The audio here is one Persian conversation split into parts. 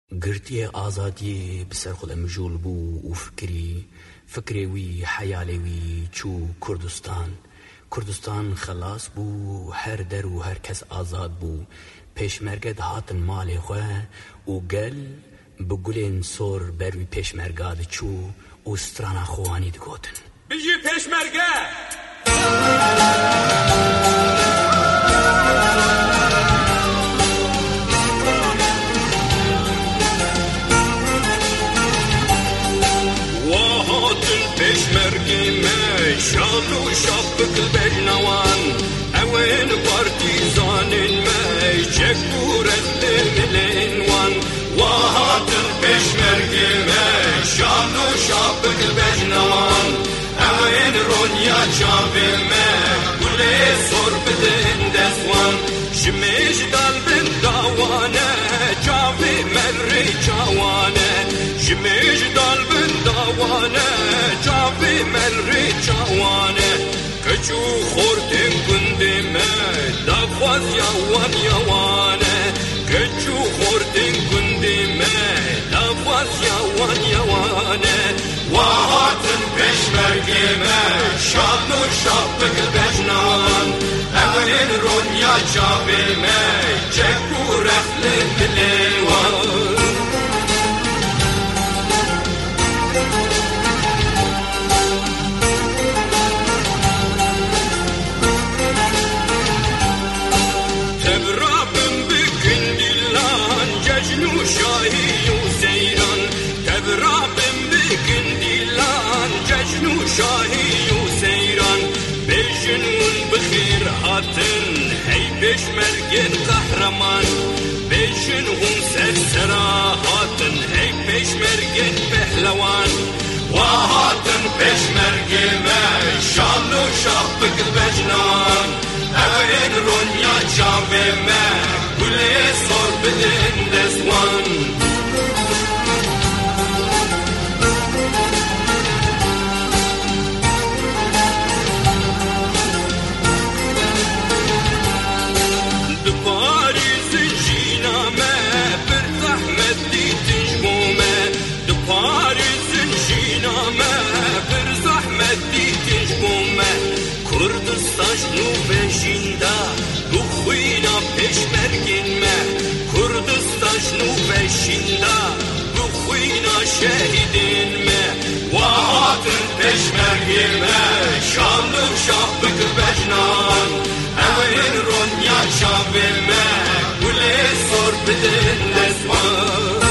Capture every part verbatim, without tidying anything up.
گرتی آزادی بسر خود مجول بو و فکری فکری وی حیالی وی چو کردستان کردستان خلاص بو هر در و هر کس آزاد بو پیشمرگه هاتن مال خواه و گل بگلین سور بروی پیشمرگه چو و سترانا خوانی دگوتن بجی پیشمرگه پیشمرگی می شاد و شابک بجنوان اوین پارتیزانین می چکورت ملین وان واهاتن پیشمرگی می شاد و شابک بجنوان اوین رونیا چاوی می گلی سور بدین دزوان شمیش دال بن داوانه چاوی مری چاوانه شمیش دال بن داوانه چاوی مری چاوانه کچو خوردن گندی می دخواز یوان یوانه کچو خوردن گندی می دخواز یوان یوانه واهاتن پیشمرگی می شاد و شابک بجنان اولین رونیا چاوی می چکو رخل ملیوان شاهی و سیران تبرابم بکن دیلان جشن و شاهی و سیران بجنون بخیر هاتن هی پیشمرگن قهرمان بجنون سرسرا هاتن هی پیشمرگن پهلوان وهاتن پیشمرگی می شان و شابک بجنان اوین رونیا چاوی می گلی سور بدین دزوان دپاری زنجینا می بر زحمت دیتش بومه دپاری زنجینا می بر زحمت دیتش بومه کردستان شنو بشینده بخوینا پیشمرگین می کردستان شنو بشینده بخوینا شهیدین می واهاتن پیشمرگی می شان و شابک بجنان اوین رونیا چاوی می گلی سور بدین دزوان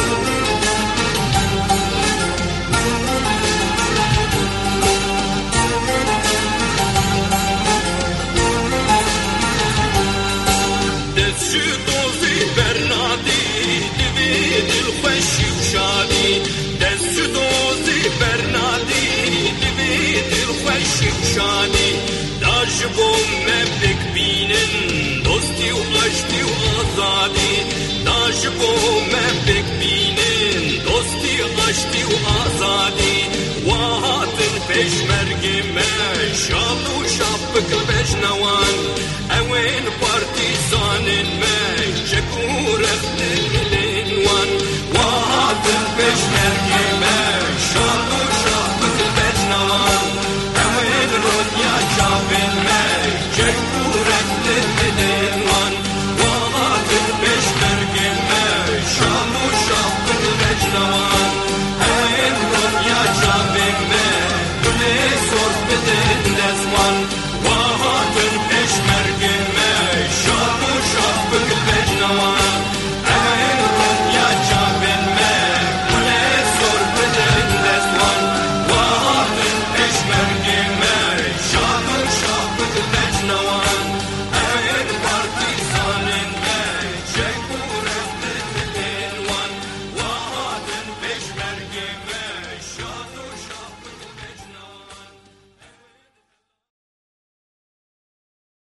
بوم مبک بینن دوستی و عشقی و آزادی داش بوم مبک بینن دوستی عشقی و آزادی واهاتن پیشمرگی می شاد و شابک بجنوان اوین پارتیزانین می چکو رخت